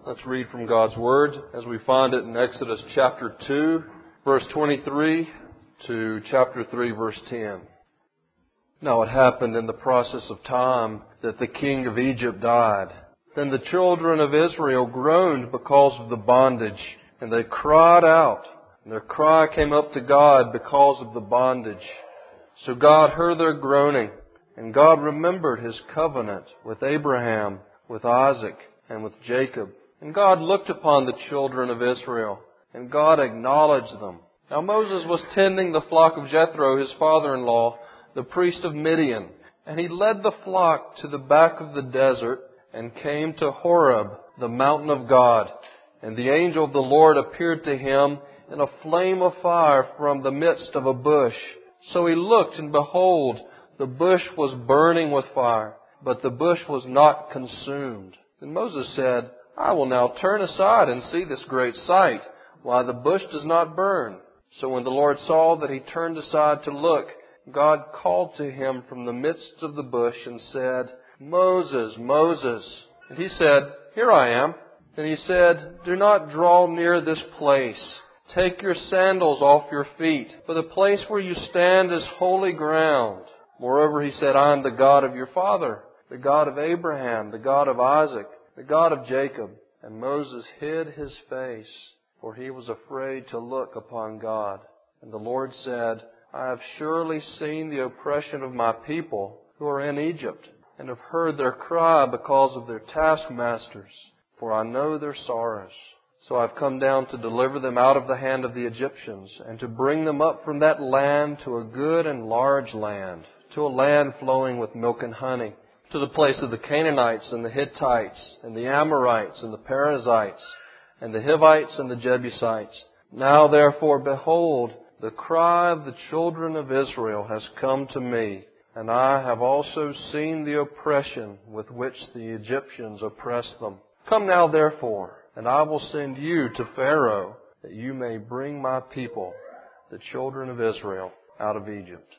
Let's read from God's Word as we find it in Exodus chapter 2, verse 23 to chapter 3, verse 10. Now it happened in the process of time that the king of Egypt died. Then the children of Israel groaned because of the bondage, and they cried out, and their cry came up to God because of the bondage. So God heard their groaning, and God remembered His covenant with Abraham, with Isaac, and with Jacob. And God looked upon the children of Israel, and God acknowledged them. Now Moses was tending the flock of Jethro, his father-in-law, the priest of Midian, and he led the flock to the back of the desert and came to Horeb, the mountain of God. And the angel of the Lord appeared to him in a flame of fire from the midst of a bush. So he looked, and behold, the bush was burning with fire, but the bush was not consumed. Then Moses said, I will now turn aside and see this great sight, why the bush does not burn. So when the Lord saw that he turned aside to look, God called to him from the midst of the bush and said, Moses, Moses. And he said, Here I am. And he said, Do not draw near this place. Take your sandals off your feet, for the place where you stand is holy ground. Moreover, he said, I am the God of your father, the God of Abraham, the God of Isaac, the God of Jacob. And Moses hid his face, for he was afraid to look upon God. And the Lord said, I have surely seen the oppression of my people who are in Egypt, and have heard their cry because of their taskmasters, for I know their sorrows. So I have come down to deliver them out of the hand of the Egyptians, and to bring them up from that land to a good and large land, to a land flowing with milk and honey, to the place of the Canaanites and the Hittites and the Amorites and the Perizzites and the Hivites and the Jebusites. Now therefore, behold, the cry of the children of Israel has come to me, and I have also seen the oppression with which the Egyptians oppress them. Come now therefore, and I will send you to Pharaoh, that you may bring my people, the children of Israel, out of Egypt.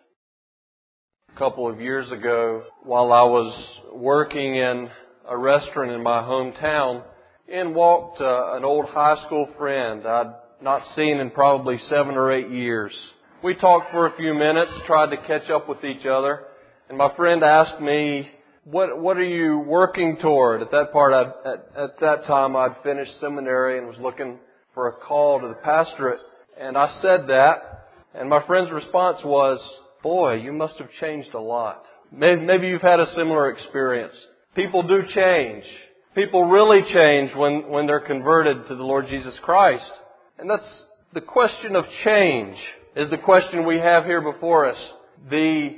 A couple of years ago, while I was working in a restaurant in my hometown, in walked an old high school friend I'd not seen in probably 7 or 8 years. We talked for a few minutes, tried to catch up with each other, and my friend asked me, What are you working toward? At that time, I'd finished seminary and was looking for a call to the pastorate. And I said that, and my friend's response was, Boy, you must have changed a lot. Maybe you've had a similar experience. People do change. People really change when they're converted to the Lord Jesus Christ. And that's the question of change is the question we have here before us. The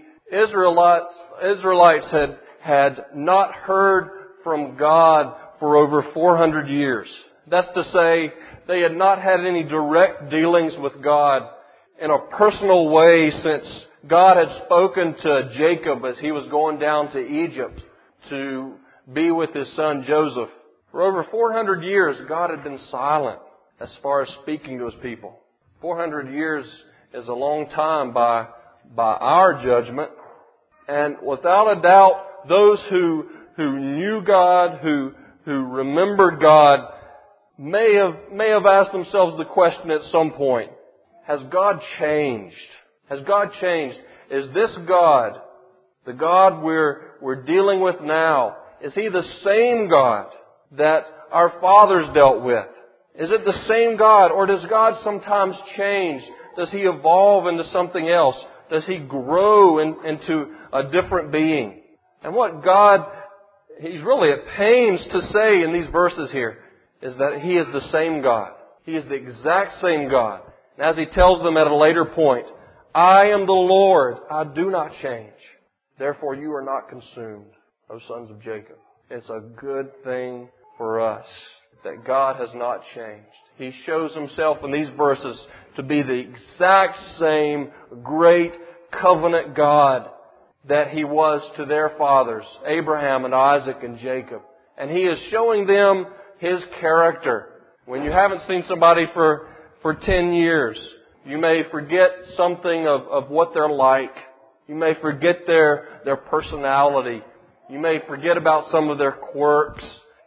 Israelites had not heard from God for over 400 years. That's to say, they had not had any direct dealings with God in a personal way since God had spoken to Jacob as he was going down to Egypt to be with his son Joseph. For over 400 years, God had been silent as far as speaking to His people. 400 years is a long time by our judgment. And without a doubt, those who knew God, who remembered God, may have asked themselves the question at some point, has God changed? Has God changed? Is this God, the God we're dealing with now, is He the same God that our fathers dealt with? Is it the same God, or does God sometimes change? Does He evolve into something else? Does He grow into a different being? And what God, He's really at pains to say in these verses here, is that He is the same God. He is the exact same God. And as He tells them at a later point, I am the Lord, I do not change. Therefore you are not consumed, O sons of Jacob. It's a good thing for us that God has not changed. He shows Himself in these verses to be the exact same great covenant God that He was to their fathers, Abraham and Isaac and Jacob. And He is showing them His character. When you haven't seen somebody for 10 years, you may forget something of what they're like. You may forget their personality. You may forget about some of their quirks.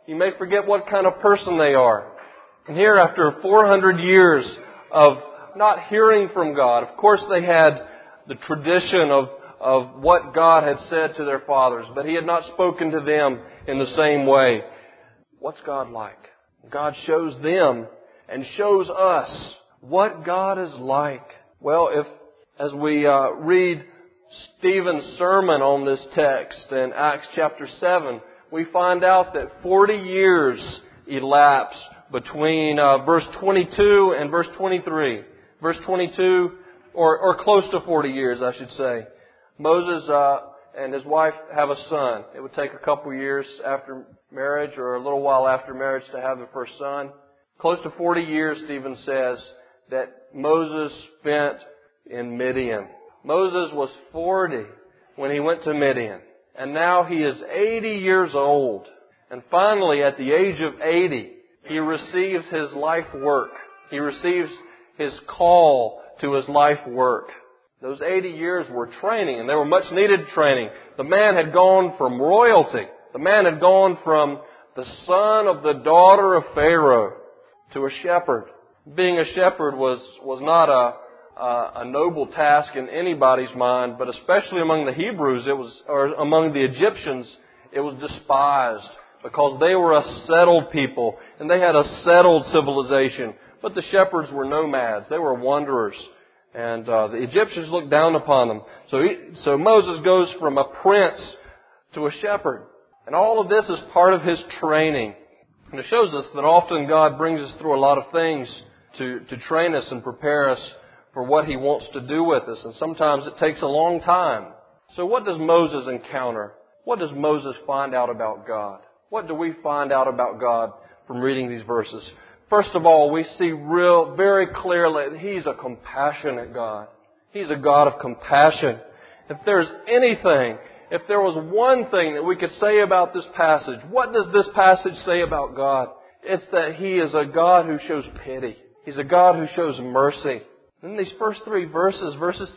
You may forget what kind of person they are. And here, after 400 years of not hearing from God, of course they had the tradition of what God had said to their fathers, but He had not spoken to them in the same way. What's God like? God shows them and shows us what God is like. Well, as we read Stephen's sermon on this text in Acts chapter 7, we find out that 40 years elapsed between verse 22 and verse 23. Verse 22, or close to 40 years, I should say. Moses and his wife have a son. It would take a couple years after marriage or a little while after marriage to have their first son. Close to 40 years, Stephen says, that Moses spent in Midian. Moses was 40 when he went to Midian. And now he is 80 years old. And finally, at the age of 80, he receives his life work. He receives his call to his life work. Those 80 years were training, and they were much needed training. The man had gone from royalty. The man had gone from the son of the daughter of Pharaoh to a shepherd. Being a shepherd was not a noble task in anybody's mind, but especially among the Hebrews, or among the Egyptians, it was despised because they were a settled people and they had a settled civilization. But the shepherds were nomads. They were wanderers. And the Egyptians looked down upon them. So Moses goes from a prince to a shepherd. And all of this is part of his training. And it shows us that often God brings us through a lot of things to train us and prepare us for what He wants to do with us. And sometimes it takes a long time. So what does Moses encounter? What does Moses find out about God? What do we find out about God from reading these verses? First of all, we see very clearly that He's a compassionate God. He's a God of compassion. If there was one thing that we could say about this passage, what does this passage say about God? It's that He is a God who shows pity. He's a God who shows mercy. In these first three verses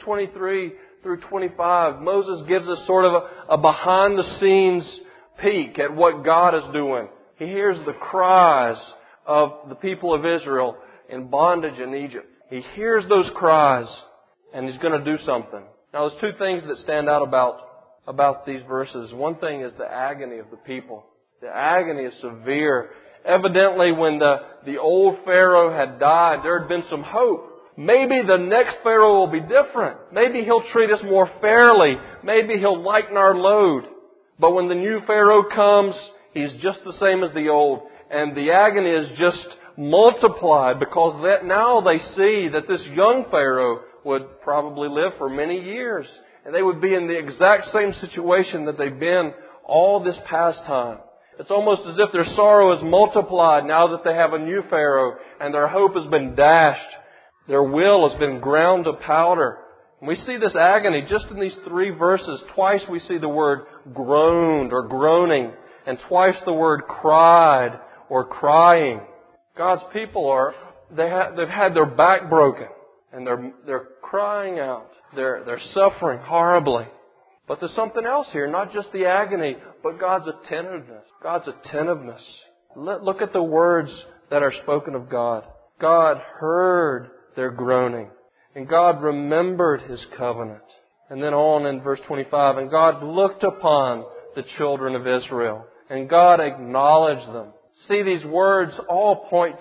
23 through 25, Moses gives us sort of a behind-the-scenes peek at what God is doing. He hears the cries of the people of Israel in bondage in Egypt. He hears those cries, and He's going to do something. Now, there's two things that stand out about these verses. One thing is the agony of the people. The agony is severe. Evidently, when the old Pharaoh had died, there had been some hope. Maybe the next Pharaoh will be different. Maybe he'll treat us more fairly. Maybe he'll lighten our load. But when the new Pharaoh comes, he's just the same as the old. And the agony is just multiplied because now they see that this young Pharaoh would probably live for many years. And they would be in the exact same situation that they've been all this past time. It's almost as if their sorrow is multiplied now that they have a new Pharaoh and their hope has been dashed. Their will has been ground to powder. And we see this agony just in these three verses. Twice we see the word groaned or groaning, and twice the word cried or crying. God's people they've had their back broken, and they're crying out. They're suffering horribly. But there's something else here, not just the agony, but God's attentiveness. God's attentiveness. Look at the words that are spoken of God. God heard their groaning, and God remembered His covenant. And then on in verse 25, and God looked upon the children of Israel, and God acknowledged them. See, these words all point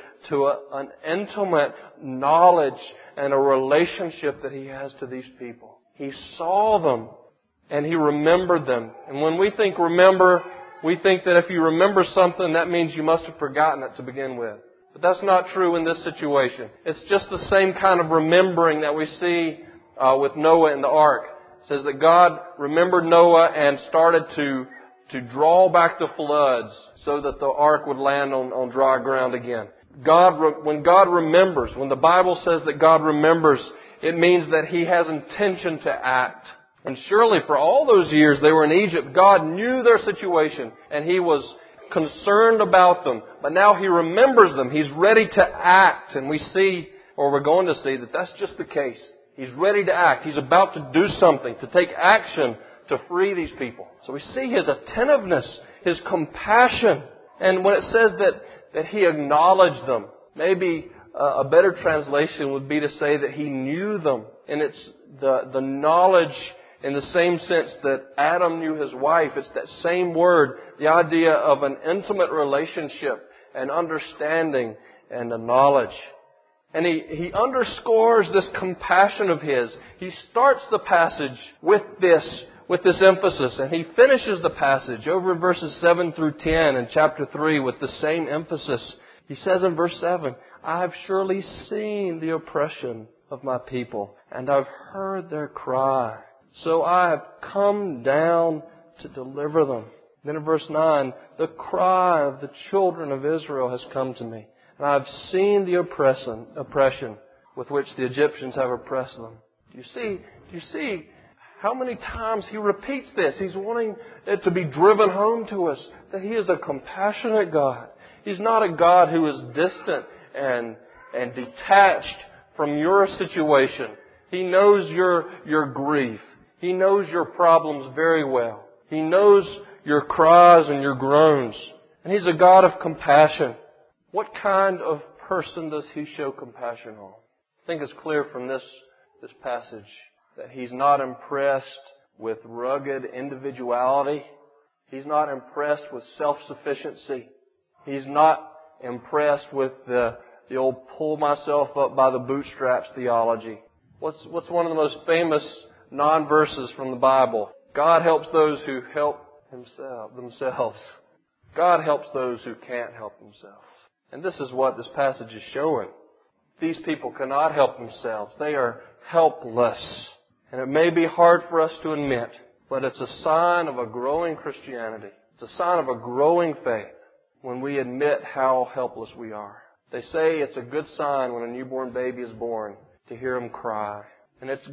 to an intimate knowledge and a relationship that He has to these people. He saw them, and He remembered them. And when we think remember, we think that if you remember something, that means you must have forgotten it to begin with. But that's not true in this situation. It's just the same kind of remembering that we see with Noah in the ark. It says that God remembered Noah and started to draw back the floods so that the ark would land on dry ground again. When God remembers, when the Bible says that God remembers, it means that He has intention to act. And surely for all those years they were in Egypt, God knew their situation and He was concerned about them. But now He remembers them. He's ready to act. And we see, or we're going to see, that that's just the case. He's ready to act. He's about to do something, to take action to free these people. So we see His attentiveness, His compassion. And when it says that He acknowledged them, maybe a better translation would be to say that He knew them. And it's the knowledge in the same sense that Adam knew his wife. It's that same word, the idea of an intimate relationship and understanding and a knowledge. And he underscores this compassion of His. He starts the passage with this emphasis, and he finishes the passage over in verses 7 through 10 in chapter 3 with the same emphasis. He says in verse 7, I have surely seen the oppression of my people, and I've heard their cry. So I have come down to deliver them. Then in verse 9, the cry of the children of Israel has come to me, and I have seen the oppression with which the Egyptians have oppressed them. Do you see how many times he repeats this? He's wanting it to be driven home to us that He is a compassionate God. He's not a God who is distant and detached from your situation. He knows your grief. He knows your problems very well. He knows your cries and your groans. And He's a God of compassion. What kind of person does He show compassion on? I think it's clear from this passage that He's not impressed with rugged individuality. He's not impressed with self-sufficiency. He's not impressed with the old pull myself up by the bootstraps theology. What's one of the most famous non-verses from the Bible? God helps those who help themselves. God helps those who can't help themselves. And this is what this passage is showing. These people cannot help themselves. They are helpless. And it may be hard for us to admit, but it's a sign of a growing Christianity. It's a sign of a growing faith when we admit how helpless we are. They say it's a good sign when a newborn baby is born to hear him cry. And it's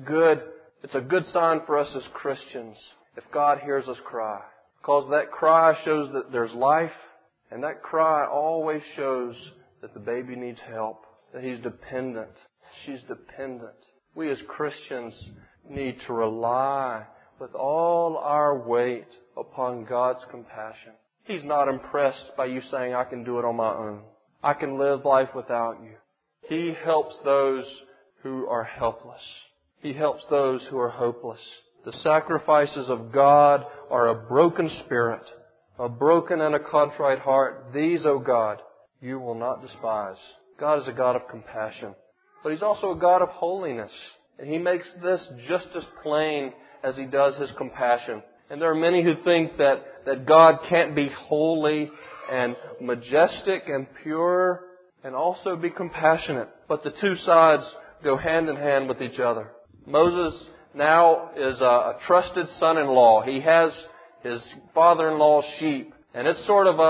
a good sign for us as Christians if God hears us cry. Because that cry shows that there's life, and that cry always shows that the baby needs help, that he's dependent, she's dependent. We as Christians need to rely with all our weight upon God's compassion. He's not impressed by you saying, I can do it on my own. I can live life without you. He helps those who are helpless. He helps those who are hopeless. The sacrifices of God are a broken spirit, a broken and a contrite heart. These, O God, you will not despise. God is a God of compassion, but He's also a God of holiness. And He makes this just as plain as He does His compassion. And there are many who think that God can't be holy and majestic and pure and also be compassionate. But the two sides go hand in hand with each other. Moses now is a trusted son-in-law. He has his father-in-law's sheep. And it's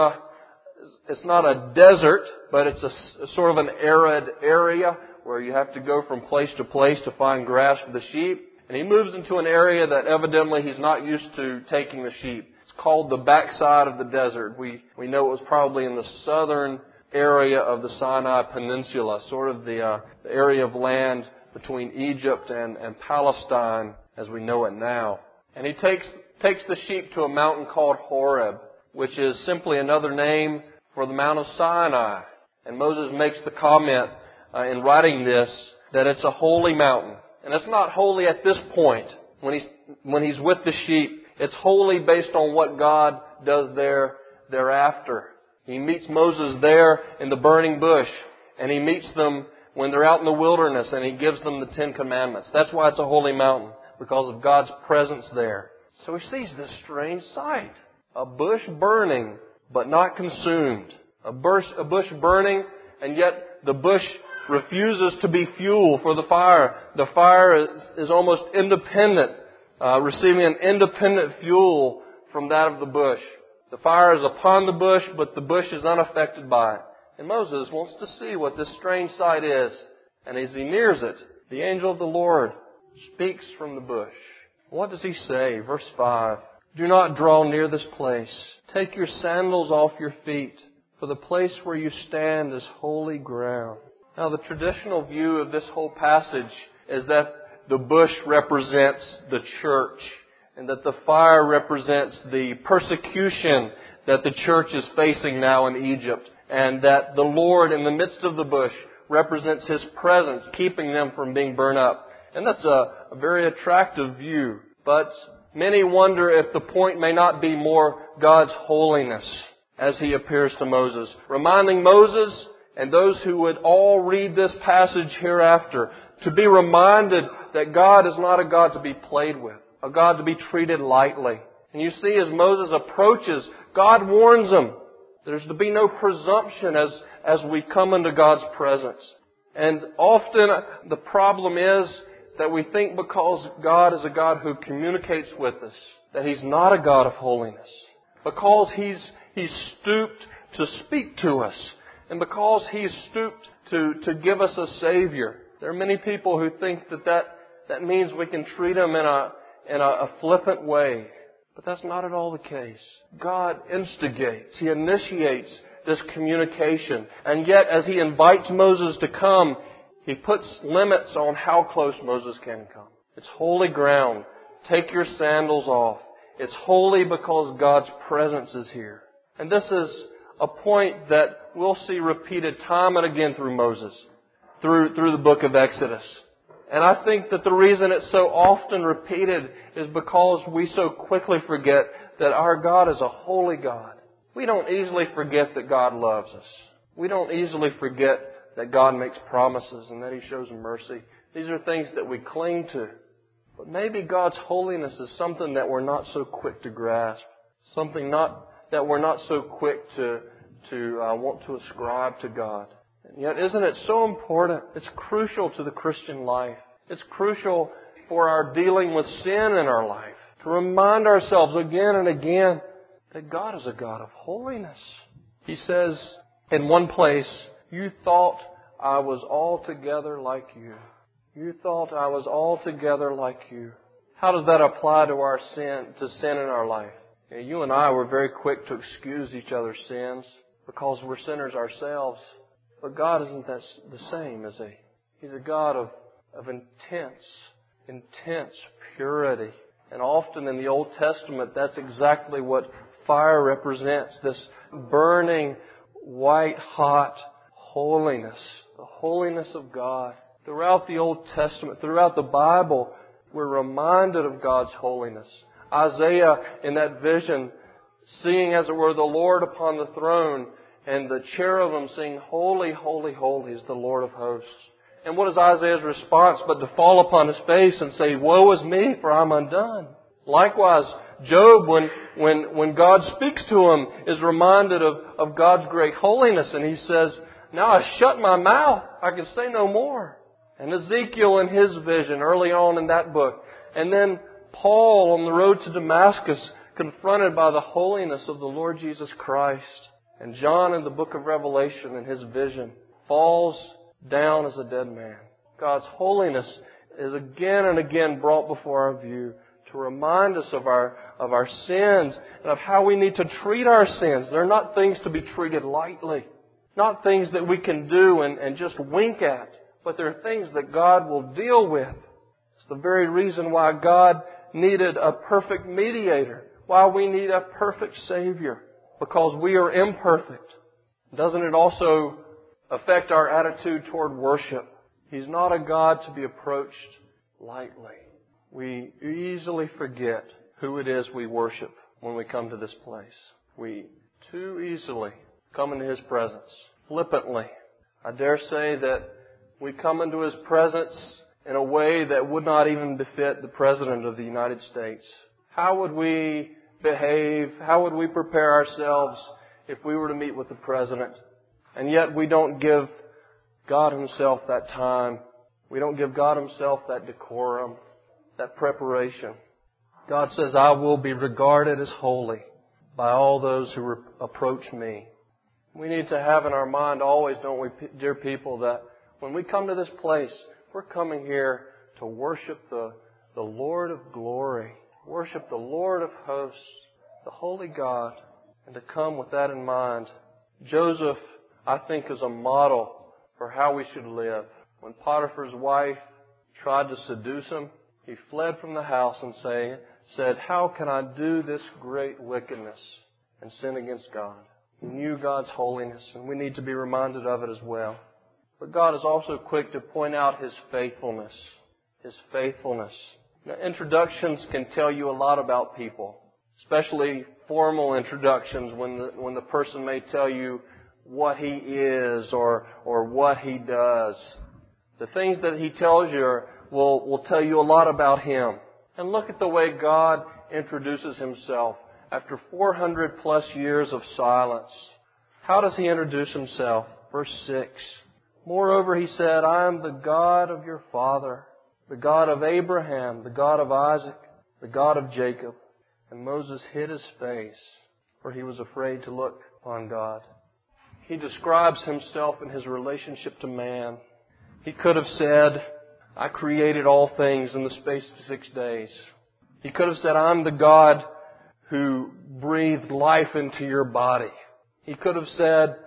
it's not a desert, but it's a sort of an arid area where you have to go from place to place to find grass for the sheep. And he moves into an area that evidently he's not used to taking the sheep. It's called the backside of the desert. We know it was probably in the southern area of the Sinai Peninsula, sort of the area of land between Egypt and Palestine as we know it now. And he takes the sheep to a mountain called Horeb, which is simply another name for the Mount of Sinai. And Moses makes the comment in writing this that it's a holy mountain. And it's not holy at this point when he's with the sheep. It's holy based on what God does thereafter. He meets Moses there in the burning bush, and He meets them when they're out in the wilderness, and He gives them the 10 Commandments. That's why it's a holy mountain, because of God's presence there. So he sees this strange sight. A bush burning, but not consumed. A bush burning, and yet the bush refuses to be fuel for the fire. The fire is almost independent, receiving an independent fuel from that of the bush. The fire is upon the bush, but the bush is unaffected by it. And Moses wants to see what this strange sight is. And as he nears it, the angel of the Lord speaks from the bush. What does he say? Verse 5. Do not draw near this place. Take your sandals off your feet, for the place where you stand is holy ground. Now, the traditional view of this whole passage is that the bush represents the church, and that the fire represents the persecution that the church is facing now in Egypt, and that the Lord in the midst of the bush represents His presence, keeping them from being burned up. And that's a very attractive view. But many wonder if the point may not be more God's holiness as He appears to Moses, reminding Moses and those who would all read this passage hereafter to be reminded that God is not a God to be played with, a God to be treated lightly. And you see, as Moses approaches, God warns him. There's to be no presumption as we come into God's presence. And often the problem is that we think because God is a God who communicates with us, that He's not a God of holiness. Because He's stooped to speak to us. And because He's stooped to give us a Savior. There are many people who think that means we can treat Him in a flippant way. But that's not at all the case. God instigates. He initiates this communication. And yet, as He invites Moses to come, He puts limits on how close Moses can come. It's holy ground. Take your sandals off. It's holy because God's presence is here. And this is a point that we'll see repeated time and again through Moses, through the book of Exodus. And I think that the reason it's so often repeated is because we so quickly forget that our God is a holy God. We don't easily forget that God loves us. We don't easily forget that God makes promises and that He shows mercy. These are things that we cling to. But maybe God's holiness is something that we're not so quick to grasp. Something that we're not so quick to want to ascribe to God. And yet, isn't it so important? It's crucial to the Christian life. It's crucial for our dealing with sin in our life. To remind ourselves again and again that God is a God of holiness. He says in one place, "You thought I was altogether like you." You thought I was altogether like you. How does that apply to our sin in our life? You and I were very quick to excuse each other's sins because we're sinners ourselves. But God isn't the same, is He? He's a God of intense purity. And often in the Old Testament, that's exactly what fire represents. This burning, white-hot holiness. The holiness of God. Throughout the Old Testament, throughout the Bible, we're reminded of God's holiness. Isaiah, in that vision, seeing, as it were, the Lord upon the throne, and the cherubim saying, "Holy, holy, holy is the Lord of hosts." And what is Isaiah's response but to fall upon his face and say, "Woe is me, for I'm undone." Likewise, Job, when God speaks to him, is reminded of God's great holiness. And he says, "Now I shut my mouth, I can say no more." And Ezekiel in his vision early on in that book. And then Paul on the road to Damascus, confronted by the holiness of the Lord Jesus Christ. And John in the book of Revelation in his vision falls down as a dead man. God's holiness is again and again brought before our view to remind us of our sins and of how we need to treat our sins. They're not things to be treated lightly. Not things that we can do and just wink at. But they're things that God will deal with. It's the very reason why God needed a perfect mediator. Why we need a perfect Savior. Because we are imperfect. Doesn't it also affect our attitude toward worship? He's not a God to be approached lightly. We easily forget who it is we worship when we come to this place. We too easily come into His presence flippantly. I dare say that we come into His presence in a way that would not even befit the President of the United States. How would we behave? How would we prepare ourselves if we were to meet with the President? And yet we don't give God Himself that time. We don't give God Himself that decorum, that preparation. God says, "I will be regarded as holy by all those who approach me." We need to have in our mind always, don't we, dear people, that when we come to this place, we're coming here to worship the Lord of glory, worship the Lord of hosts, the holy God, and to come with that in mind. Joseph, I think, is a model for how we should live. When Potiphar's wife tried to seduce him, he fled from the house and said, how can I do this great wickedness and sin against God? He knew God's holiness, and we need to be reminded of it as well. But God is also quick to point out His faithfulness. His faithfulness. Now, introductions can tell you a lot about people, especially formal introductions when the person may tell you what he is or what he does. The things that he tells you will tell you a lot about him. And look at the way God introduces Himself after 400 plus years of silence. How does He introduce Himself? Verse 6. Moreover, He said, I am the God of your father, the God of Abraham, the God of Isaac, the God of Jacob. And Moses hid his face, for he was afraid to look upon God. He describes Himself in His relationship to man. He could have said, I created all things in the space of 6 days. He could have said, I'm the God who breathed life into your body. He could have said,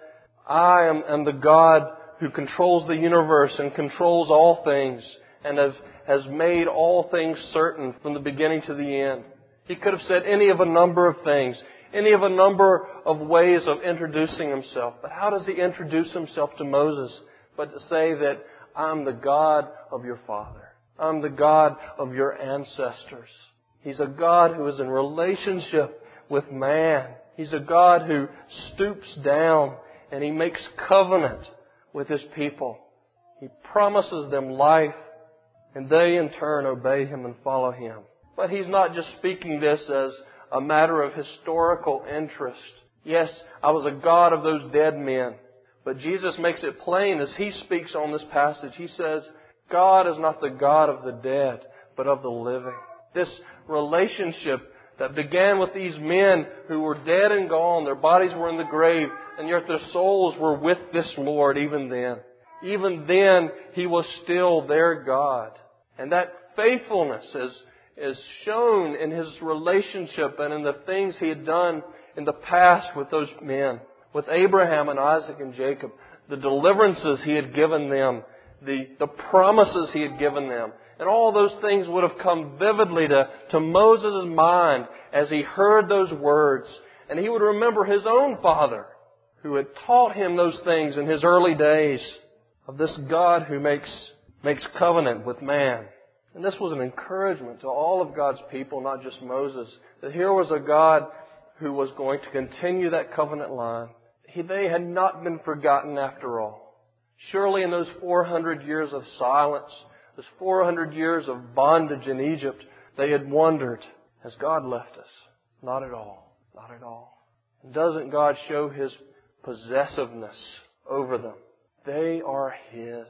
I am the God who controls the universe and controls all things and has made all things certain from the beginning to the end. He could have said any of a number of things, any of a number of ways of introducing Himself. But how does He introduce Himself to Moses but to say that I'm the God of your father. I'm the God of your ancestors. He's a God who is in relationship with man. He's a God who stoops down and He makes covenant with His people. He promises them life, and they in turn obey Him and follow Him. But He's not just speaking this as a matter of historical interest. Yes, I was a God of those dead men. But Jesus makes it plain as He speaks on this passage. He says, God is not the God of the dead, but of the living. This relationship that began with these men who were dead and gone, their bodies were in the grave, and yet their souls were with this Lord even then. Even then, He was still their God. And that faithfulness is shown in His relationship and in the things He had done in the past with those men. With Abraham and Isaac and Jacob, the deliverances He had given them, the promises He had given them. And all those things would have come vividly to Moses' mind as he heard those words. And he would remember his own father who had taught him those things in his early days of this God who makes covenant with man. And this was an encouragement to all of God's people, not just Moses, that here was a God who was going to continue that covenant line. They had not been forgotten after all. Surely in those 400 years of silence, those 400 years of bondage in Egypt, they had wondered, has God left us? Not at all. Not at all. And doesn't God show His possessiveness over them? They are His.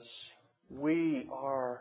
We are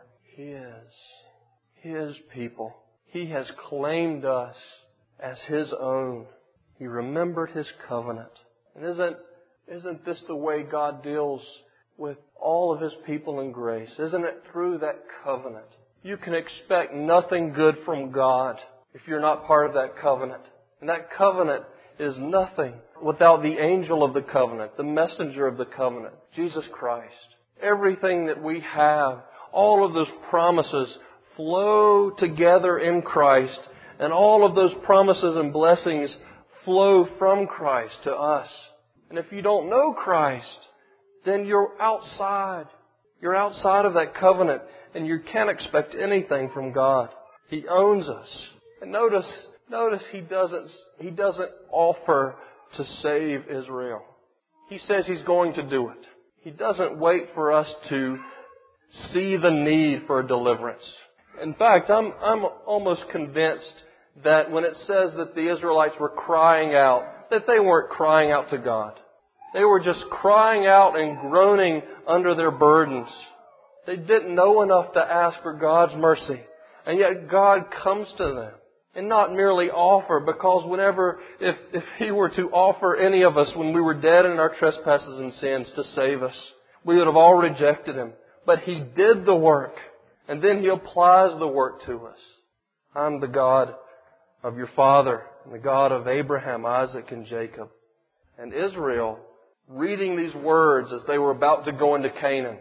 His people. He has claimed us as His own. He remembered His covenant. And isn't this the way God deals with all of His people in grace? Isn't it through that covenant? You can expect nothing good from God if you're not part of that covenant. And that covenant is nothing without the angel of the covenant, the messenger of the covenant, Jesus Christ. Everything that we have, all of those promises flow together in Christ, and all of those promises and blessings flow from Christ to us. And if you don't know Christ, then you're outside. You're outside of that covenant, and you can't expect anything from God. He owns us. And notice He doesn't offer to save Israel. He says He's going to do it. He doesn't wait for us to see the need for a deliverance. In fact, I'm almost convinced that when it says that the Israelites were crying out, that they weren't crying out to God. They were just crying out and groaning under their burdens. They didn't know enough to ask for God's mercy. And yet God comes to them. And not merely offer, because if He were to offer any of us when we were dead in our trespasses and sins to save us, we would have all rejected Him. But He did the work. And then He applies the work to us. I'm the God of your father, and the God of Abraham, Isaac, and Jacob. And Israel, reading these words as they were about to go into Canaan,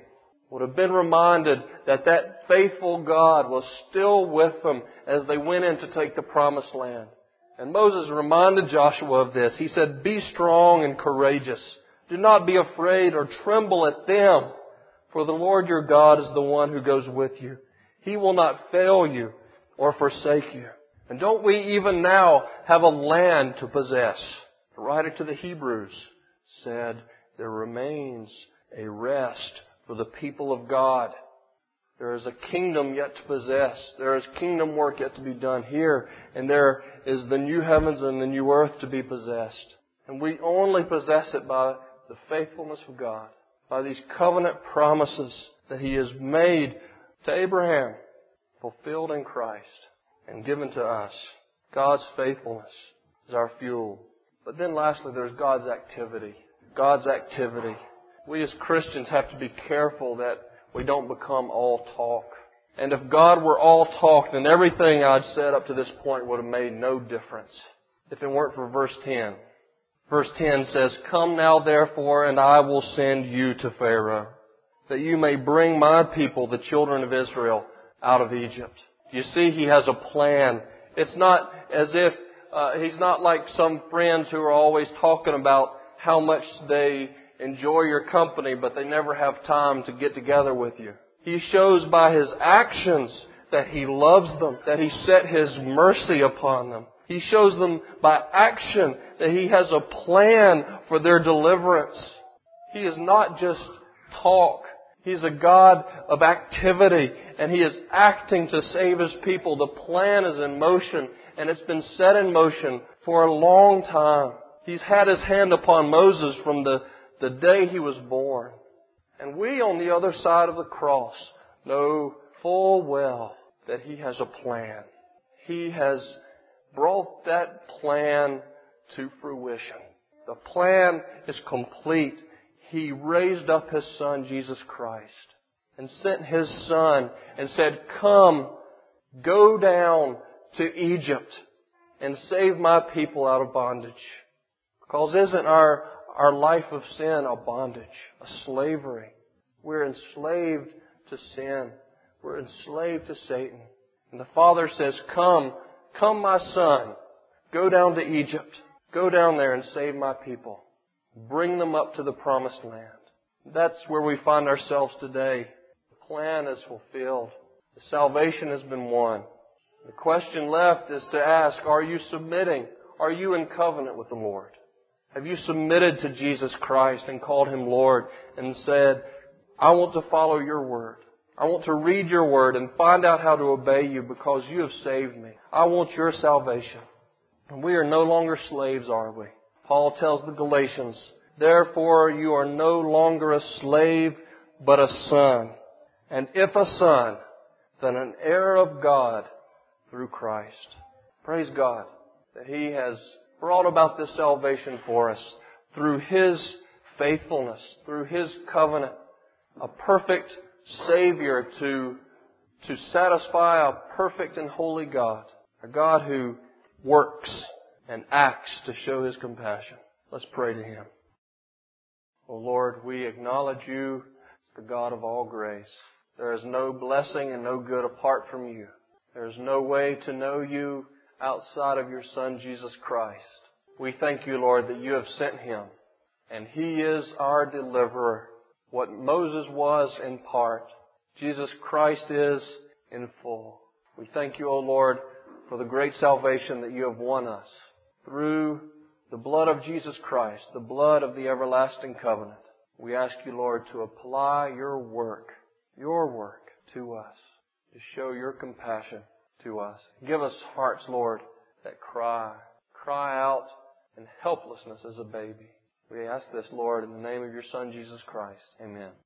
would have been reminded that that faithful God was still with them as they went in to take the promised land. And Moses reminded Joshua of this. He said, "Be strong and courageous. Do not be afraid or tremble at them, for the Lord your God is the one who goes with you. He will not fail you or forsake you." And don't we even now have a land to possess? The writer to the Hebrews said, there remains a rest for the people of God. There is a kingdom yet to possess. There is kingdom work yet to be done here. And there is the new heavens and the new earth to be possessed. And we only possess it by the faithfulness of God, by these covenant promises that He has made to Abraham, fulfilled in Christ and given to us. God's faithfulness is our fuel. But then lastly, there's God's activity. God's activity. We as Christians have to be careful that we don't become all talk. And if God were all talk, then everything I'd said up to this point would have made no difference if it weren't for verse 10. Verse 10 says, "Come now therefore, and I will send you to Pharaoh, that you may bring my people, the children of Israel, out of Egypt." You see, He has a plan. It's not as if He's not like some friends who are always talking about how much they enjoy your company, but they never have time to get together with you. He shows by His actions that He loves them, that He set His mercy upon them. He shows them by action that He has a plan for their deliverance. He is not just talk. He's a God of activity, and He is acting to save His people. The plan is in motion, and it's been set in motion for a long time. He's had His hand upon Moses from the day he was born. And we on the other side of the cross know full well that He has a plan. He has brought that plan to fruition. The plan is complete. He raised up His Son, Jesus Christ, and sent His Son and said, "Come, go down to Egypt and save my people out of bondage." Because isn't our life of sin a bondage, a slavery? We're enslaved to sin. We're enslaved to Satan. And the Father says, "Come, my Son, go down to Egypt. Go down there and save my people. Bring them up to the promised land." That's where we find ourselves today. The plan is fulfilled. The salvation has been won. The question left is to ask, are you submitting? Are you in covenant with the Lord? Have you submitted to Jesus Christ and called Him Lord and said, "I want to follow your word. I want to read your word and find out how to obey you because you have saved me. I want your salvation." And we are no longer slaves, are we? Paul tells the Galatians, "Therefore you are no longer a slave, but a son. And if a son, then an heir of God through Christ." Praise God that He has brought about this salvation for us through His faithfulness, through His covenant. A perfect Savior to satisfy a perfect and holy God. A God who works and acts to show His compassion. Let's pray to Him. Oh Lord, we acknowledge You as the God of all grace. There is no blessing and no good apart from You. There is no way to know You outside of Your Son, Jesus Christ. We thank You, Lord, that You have sent Him, and He is our deliverer. What Moses was in part, Jesus Christ is in full. We thank You, O Lord, for the great salvation that You have won us through the blood of Jesus Christ, the blood of the everlasting covenant. We ask You, Lord, to apply Your work to us, to show Your compassion to us. Give us hearts, Lord, that cry out in helplessness as a baby. We ask this, Lord, in the name of Your Son, Jesus Christ. Amen.